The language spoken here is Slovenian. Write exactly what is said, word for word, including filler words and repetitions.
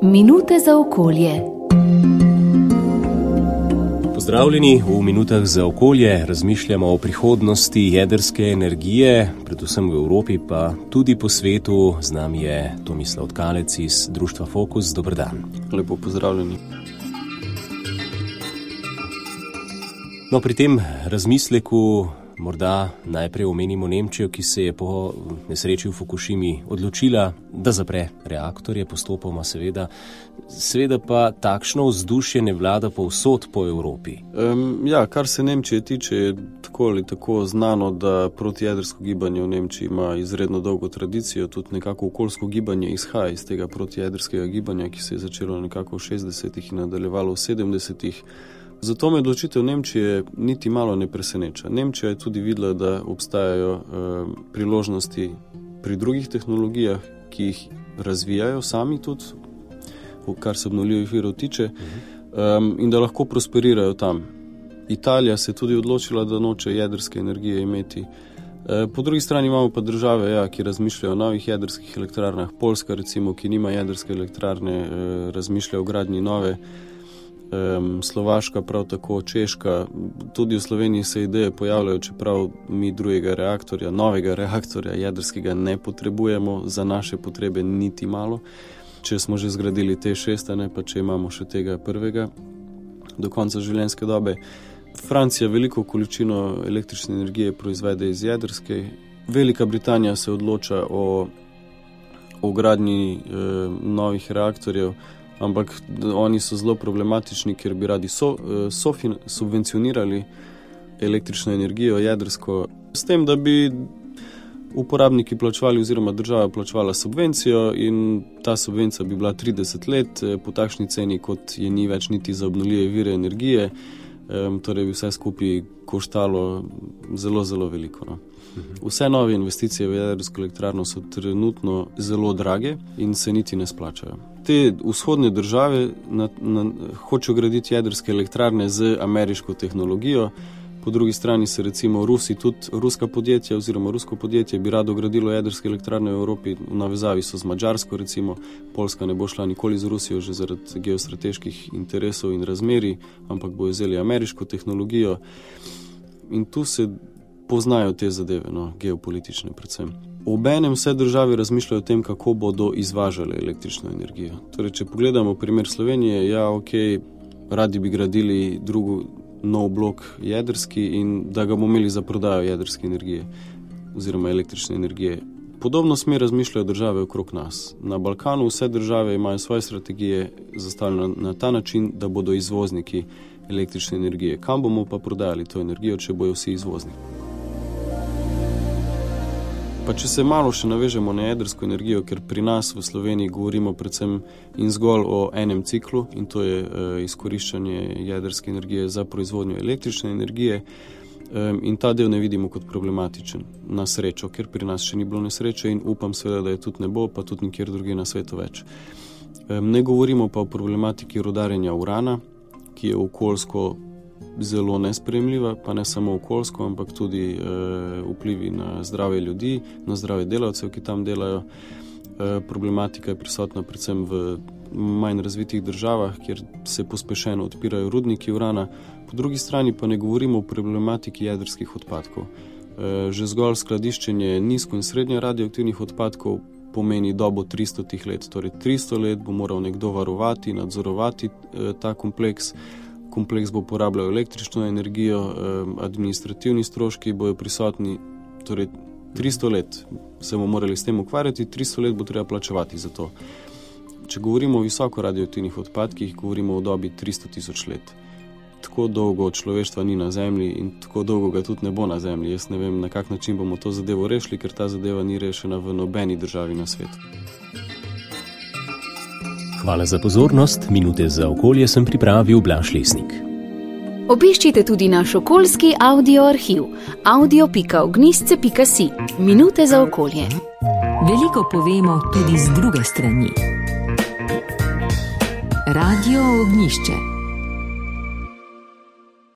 Minute za okolje. Pozdravljeni, v Minutah za okolje razmišljamo o prihodnosti jedrske energije, predvsem v Evropi, pa tudi po svetu. Z nami je Tomislav Tkalec iz društva Fokus. Dober dan. Lepo pozdravljeni. No, pri tem razmisleku morda najprej omenimo Nemčijo, ki se je po nesreči v Fukušimi odločila, da zapre reaktorje, postopoma seveda. Seveda pa takšno vzdušje ne vlada povsod po Evropi. Um, ja, kar se Nemčije tiče, je tako ali tako znano, da protijedrsko gibanje v Nemčiji ima izredno dolgo tradicijo, tudi nekako okoljsko gibanje izhaja iz tega protijedrskega gibanja, ki se je začelo nekako v šestdesetih in nadaljevalo v sedemdesetih. Zato me odločitev Nemčije niti malo ne preseneča. Nemčija je tudi videla, da obstajajo e, priložnosti pri drugih tehnologijah, ki jih razvijajo sami tudi, kar se obnovljivih virov tiče, um, in da lahko prosperirajo tam. Italija se je tudi odločila, da noče jedrske energije imeti. E, po drugi strani imamo pa države, ja, ki razmišljajo o novih jedrskih elektrarnah. Poljska, recimo, ki nima jedrske elektrarne, e, razmišlja o gradnji nove. Um, Slovaška, prav tako Češka, tudi v Sloveniji se ideje pojavljajo, čeprav mi drugega reaktorja, novega reaktorja jedrskega ne potrebujemo za naše potrebe niti malo. Če smo že zgradili T šest, ne pa če imamo še tega prvega do konca življenjske dobe. Francija veliko količino električne energije proizvede iz jedrske. Velika Britanija se odloča o, o gradnji e, novih reaktorjev, ampak oni so zelo problematični, ker bi radi so, so subvencionirali električno energijo jedrsko, s tem, da bi uporabniki plačevali oziroma država plačevala subvencijo in ta subvencija bi bila trideset let po takšni ceni, kot je ni več niti za obnovljive vire energije, um, torej bi vse skupaj koštalo zelo, zelo veliko. No. Vse nove investicije v jedrsko elektrarno so trenutno zelo drage in se niti ne splačajo. Te vzhodne države na, na, hočejo graditi jedrske elektrarne z ameriško tehnologijo, po drugi strani se recimo Rusi, tudi ruska podjetja oziroma rusko podjetje bi rado gradilo jedrske elektrarne v Evropi, v navezavi so z Madžarsko recimo. Poljska ne bo šla nikoli z Rusijo že zaradi geostrateških interesov in razmerij, ampak bo vzeli ameriško tehnologijo in tu se poznajo te zadeve, no, geopolitične predvsem. Obenem vse države razmišljajo o tem, kako bodo izvažale električno energijo. Torej, če pogledamo primer Slovenije, ja, ok, radi bi gradili drugo, nov blok jedrski in da ga bomo imeli za prodajo jedrske energije oziroma električne energije. Podobno smer razmišljajo države okrog nas. Na Balkanu vse države imajo svoje strategije zastavljene na ta način, da bodo izvozniki električne energije. Kam bomo pa prodajali to energijo, če bojo vsi izvozni? Pa če se malo še navežemo na jedrsko energijo, ker pri nas v Sloveniji govorimo predvsem in zgolj o enem ciklu in to je e, izkoriščanje jedrske energije za proizvodnjo električne energije e, in ta del ne vidimo kot problematičen na srečo, ker pri nas še ni bilo nesreče in upam seveda, da je tudi ne bo, pa tudi nikjer drugje na svetu več. E, ne govorimo pa o problematiki rudarjenja urana, ki je okoljsko zelo nesprejemljiva, pa ne samo okoljsko, ampak tudi e, vplivi na zdrave ljudi, na zdrave delavcev, ki tam delajo. E, problematika je prisotna predvsem v manj razvitih državah, kjer se pospešeno odpirajo rudniki urana. Po drugi strani pa ne govorimo o problematiki jedrskih odpadkov. E, že zgolj skladiščenje nizko in srednje radioaktivnih odpadkov pomeni dobo tristo let. Torej tristo let bo moral nekdo varovati, nadzorovati e, ta kompleks. Kompleks bo porabljal električno energijo, administrativni stroški bojo prisotni, torej tristo let se bomo morali s tem ukvarjati, tristo let bo treba plačevati za to. Če govorimo o visoko radioaktivnih odpadkih, govorimo o dobi tristo tisoč let. Tako dolgo človeštva ni na Zemlji in tako dolgo ga tudi ne bo na Zemlji. Jaz ne vem, na kak način bomo to zadevo rešili, ker ta zadeva ni rešena v nobeni državi na svetu. Hvala za pozornost. Minute za okolje sem pripravil Blaž Lesnik. Obiščite tudi naš okoljski audio arhiv audio pika ognjišče pika si. Minute za okolje. Veliko povemo tudi z druge strani. Radio Ognjišče.